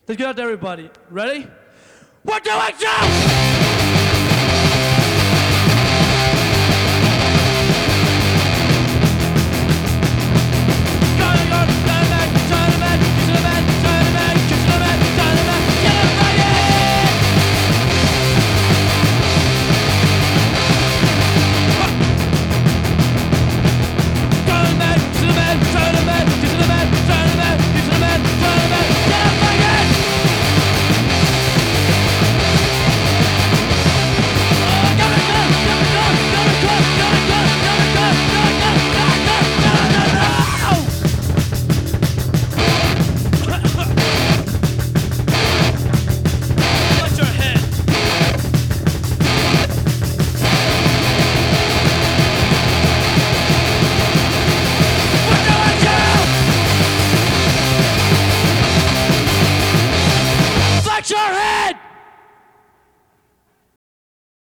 Let's get out to everybody. Ready? We're doing jump! Your head!